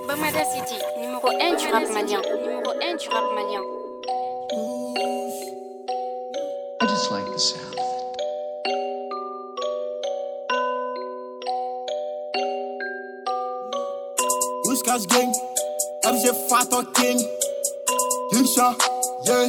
Bamada City, numéro 1 du rap malien. Numéro 1 du rap malien. I just like the sound. Whiskas gang, RG Fato King, Hinsha, yeah.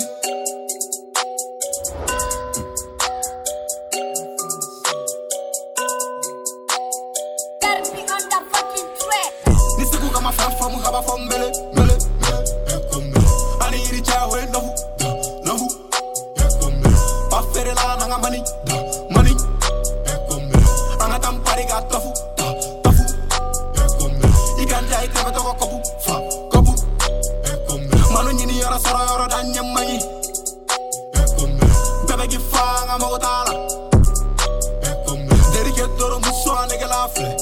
Nisiku kama from haba from mele, mele, mele. Ani iri chawe nofu, nofu. Pafere la nanga money, money. Anga tampari ga tofu, tofu. Iganja itebe toko kopu, fa, kopu. Manu nyini yora soro yoro danye manyi. Bebe gifanga mogotala. Dedicate toro muso anege la fle.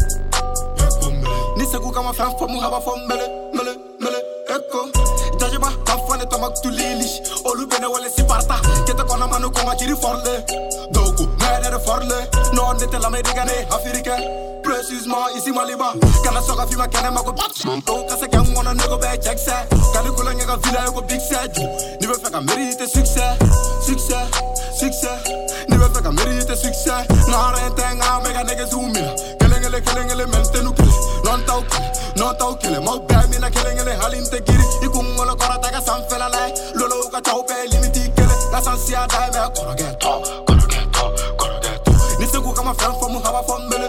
Nisiku kama from haba from mele, mele, mele. Eko, jajiba, kafane tomak tu lilish. Olu bene wale si parta. Kete kona manu konga chiri forle. Doku, nere forle. No nete la medicane, Afrika. Précisément ici Maliba. Kana soka fima kene mako bitch. Do kase kya ngona nego be check set. Kali kula ngega villa yoko big set. Ni be feka mérite succès, succès, succès. Ni be feka mérite succès. Na rentenga mega nege zoomina. Kelengele mentenu kele. Non tau kele. Mau bami na kelengele halinte giri. Ikungolo kora taga samfela lai. Lolo uka chau pe limiti kele. La sansia dai me korogeto. Nisiku kama from haba from mele.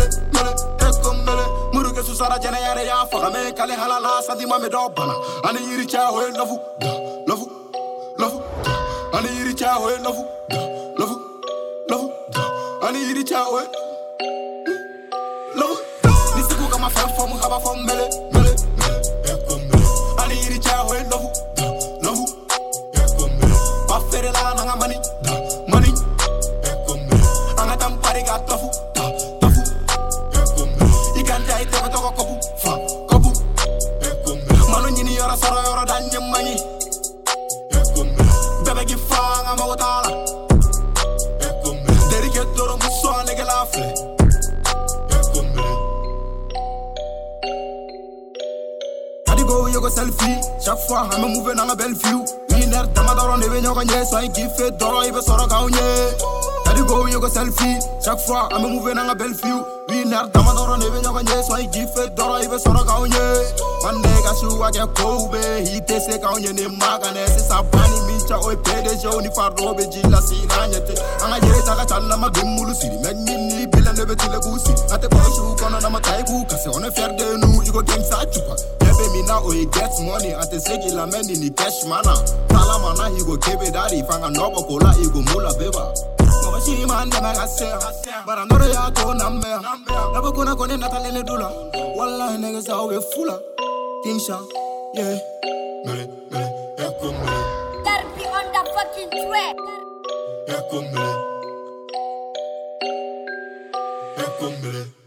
Muruge susara jene yare ya foka me kale halala sadi mame do bana. Ani yiri cha hoe lofu, lofu, lofu. Ani yiri cha hoe lofu, lofu, lofu. Ani yiri cha hoe lofu. Nisiku kama from haba from mele, mele, mele. Ani yiri cha hoe lofu, lofu. Pafere la nanga money, money. Anga tampari ga tofu, tofu. Iganja itebe toko kopu, fa, kopu. Manu nyini yora soro yoro danye manyi. Bebe gifanga mogotala. Dedicate toro muso anege la fle. Adigo yogo selfie. Chaque fois I'm moving on a belle view. Winner damadoro nebe nyoga nye. So I give it doro ibe soro gaunye. Adigo yogo selfie. Chaque fois I'm moving on a belle view. Winner damadoro nebe nyoga nye. So I give it doro ibe soro gaunye. One nigga shuwa ke koube. Hite se gaunye ne magane. Se sabani mincha oi pede jo ni farobe jila sina nyete. Anga jere taka chala ma bimulu siri. Meg mini bila nebe tile gusi. Ate boshu kono na mataibu. Kase one fier de nu igo gang sa chupa. Ebe mi na oi gets money. Ate segi la mendi ni cash mana. Tala mana higo kebe daddy. Fanga nobo kola igo mula beba. She man dem aga say, but I know they are going number. Never gonna go in Natalie Dula. One line niggas are we fuller. King Sha, yeah. Mele, mele, echo mele. Gotta be on the fucking track. Echo mele. Echo mele.